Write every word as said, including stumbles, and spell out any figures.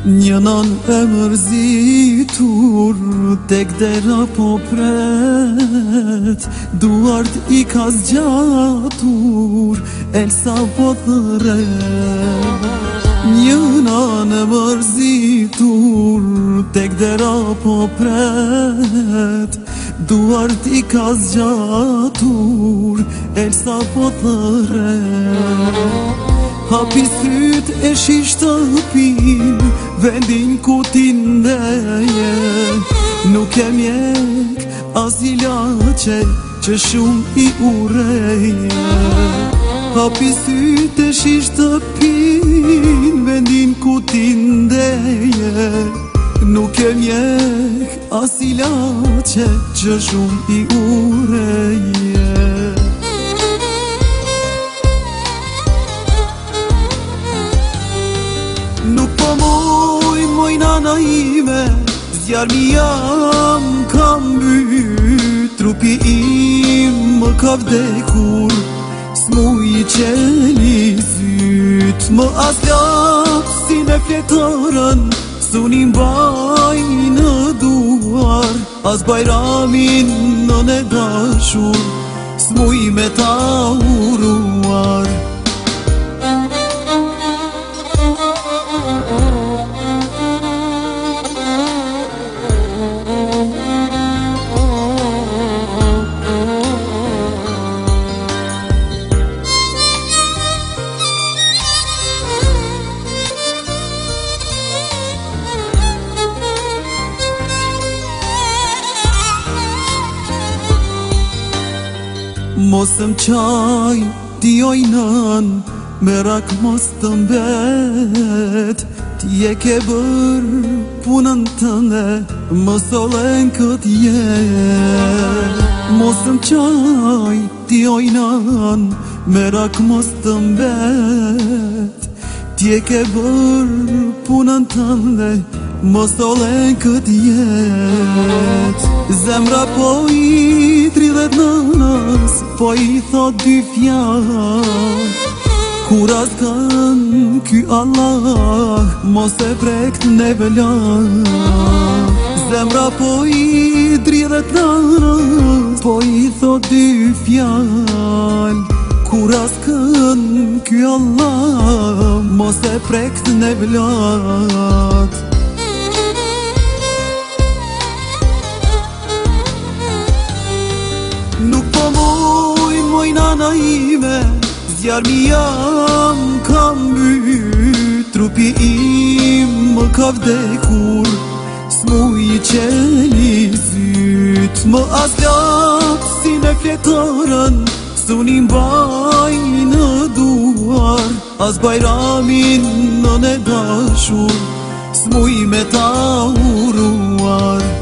Një nan e mërzitur, tek dera po pret, duart i ka zgjatur, Elsa po thret. Një nan e mërzitur, tek dera po pret, duart i ka zgjatur, Elsa po thret. Hapi syt e shish shtëpin, vendin ku ti ndeje, nuk e mjek as ilaçe që shumë i ureje. Hapi syt e shish shtëpin, vendin ku ti ndeje, nuk e mjek as ilaçe që shumë i ureje. Nuk po moj, moj nana ime, zjarmi jam kam mbyt, trupi im më ka vdekur, s'mu i qeli syt. Më as lak si me fletërën, s'unim baj në duar, as bajramin në ne dashur, s'mu i me ta uruar. Mos më qaj, ti ojnan, merak mos të mbet, ti e ke bër punën tënde, mos olen kët jet. Mos më qaj, ti ojnan, merak mos të mbet, ti e ke bër punën tënde, mos olen kët jet. Zemra po i tridhet nënës, po i thot dy fjall, kur as kan ky Allah, mos e prekt neve lak. Zemra po i tridhet nënës, po i thot dy fjall, kur as kan ky Allah, mos e prekt neve lak. Nuk po moj, moj nana ime, zjarmi jam kam mbyt, trupi im më ka vdekur, s'mu i qeli syt. Më as lak si me fletërën, s'unim baj në duar, as bajramin në ne dashur, s'mu i me ta uruar.